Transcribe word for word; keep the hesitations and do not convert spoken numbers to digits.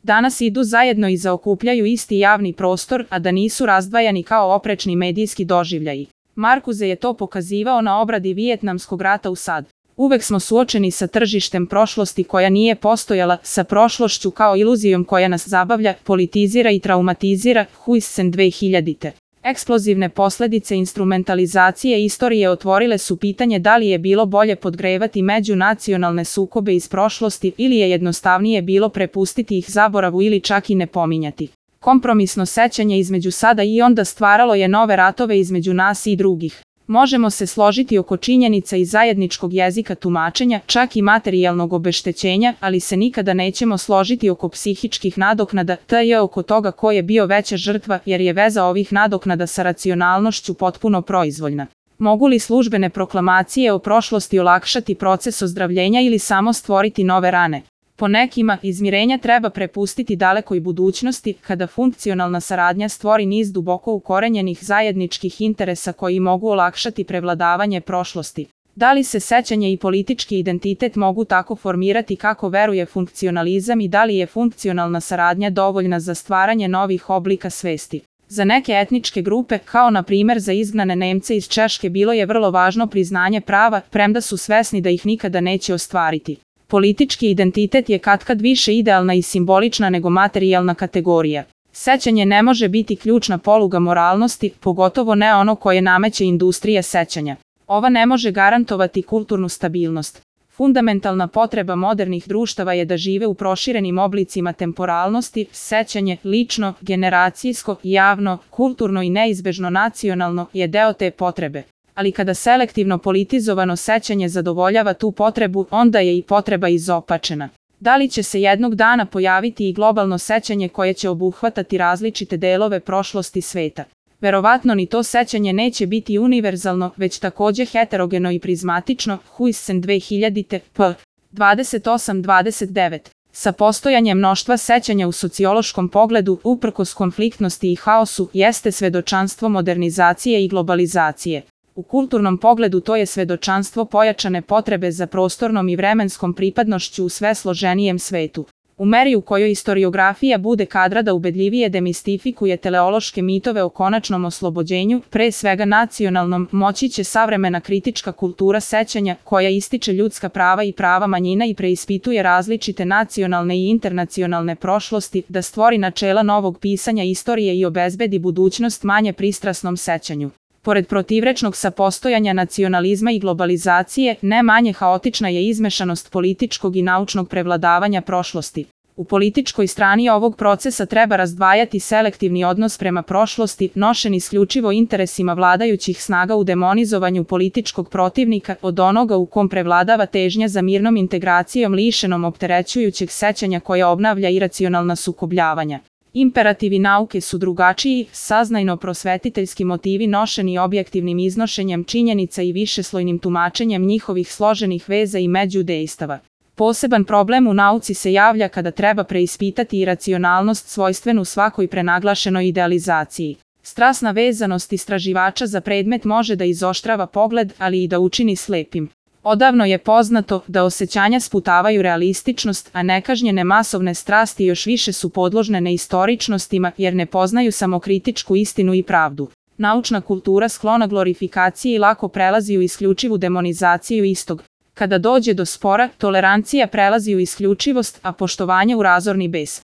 Danas idu zajedno i zaokupljaju isti javni prostor, a da nisu razdvajani kao oprečni medijski doživljaji. Marcuse je to pokazivao na obradi Vijetnamskog rata u SAD. Uvek smo suočeni sa tržištem prošlosti koja nije postojala, sa prošlošću kao iluzijom koja nas zabavlja, politizira i traumatizira. Huijsen dve hiljadite. Eksplozivne posledice instrumentalizacije istorije otvorile su pitanje da li je bilo bolje podgrevati međunacionalne sukobe iz prošlosti ili je jednostavnije bilo prepustiti ih zaboravu ili čak i ne pominjati. Kompromisno sećanje između sada i onda stvaralo je nove ratove između nas i drugih. Možemo se složiti oko činjenica i zajedničkog jezika tumačenja, čak i materijalnog obeštećenja, ali se nikada nećemo složiti oko psihičkih nadoknada, tj. oko toga ko je bio veća žrtva, jer je veza ovih nadoknada sa racionalnošću potpuno proizvoljna. Mogu li službene proklamacije o prošlosti olakšati proces ozdravljenja ili samo stvoriti nove rane? Po nekima, izmirenja treba prepustiti dalekoj budućnosti, kada funkcionalna saradnja stvori niz duboko ukorenjenih zajedničkih interesa koji mogu olakšati prevladavanje prošlosti. Da li se sećanje i politički identitet mogu tako formirati kako veruje funkcionalizam i da li je funkcionalna saradnja dovoljna za stvaranje novih oblika svesti? Za neke etničke grupe, kao na primjer za izgnane Nemce iz Češke, bilo je vrlo važno priznanje prava, premda su svesni da ih nikada neće ostvariti. Politički identitet je katkad više idealna i simbolična nego materijalna kategorija. Sećanje ne može biti ključna poluga moralnosti, pogotovo ne ono koje nameće industrija sećanja. Ova ne može garantovati kulturnu stabilnost. Fundamentalna potreba modernih društava je da žive u proširenim oblicima temporalnosti. Sećanje, lično, generacijsko, javno, kulturno i neizbežno nacionalno, je deo te potrebe. Ali kada selektivno politizovano sećanje zadovoljava tu potrebu, onda je i potreba izopačena. Da li će se jednog dana pojaviti i globalno sećanje koje će obuhvatati različite delove prošlosti sveta? Verovatno ni to sećanje neće biti univerzalno, već takođe heterogeno i prizmatično. Huijsen dve hiljadite. p. dvadeset osam dvadeset devet. Sa postojanjem mnoštva sećanja u sociološkom pogledu, uprkos konfliktnosti i haosu, jeste svedočanstvo modernizacije i globalizacije. U kulturnom pogledu to je svedočanstvo pojačane potrebe za prostornom i vremenskom pripadnošću u sve složenijem svetu. U meri u kojoj istoriografija bude kadra da ubedljivije demistifikuje teleološke mitove o konačnom oslobođenju, pre svega nacionalnom, moći će savremena kritička kultura sećanja, koja ističe ljudska prava i prava manjina i preispituje različite nacionalne i internacionalne prošlosti, da stvori načela novog pisanja istorije i obezbedi budućnost manje pristrasnom sećanju. Pored protivrečnog sapostojanja nacionalizma i globalizacije, ne manje haotična je izmešanost političkog i naučnog prevladavanja prošlosti. U političkoj strani ovog procesa treba razdvajati selektivni odnos prema prošlosti, nošen isključivo interesima vladajućih snaga u demonizovanju političkog protivnika, od onoga u kom prevladava težnja za mirnom integracijom lišenom opterećujućeg sećanja koja obnavlja iracionalna sukobljavanja. Imperativi nauke su drugačiji, saznajno-prosvetiteljski motivi nošeni objektivnim iznošenjem činjenica i višeslojnim tumačenjem njihovih složenih veza i međudejstava. Poseban problem u nauci se javlja kada treba preispitati iracionalnost svojstvenu svakoj prenaglašenoj idealizaciji. Strasna vezanost istraživača za predmet može da izoštrava pogled, ali i da učini slepim. Odavno je poznato da osećanja sputavaju realističnost, a nekažnjene masovne strasti još više su podložne neistoričnostima jer ne poznaju samokritičku istinu i pravdu. Naučna kultura sklona glorifikaciji lako prelazi u isključivu demonizaciju istog. Kada dođe do spora, tolerancija prelazi u isključivost, a poštovanje u razorni bes.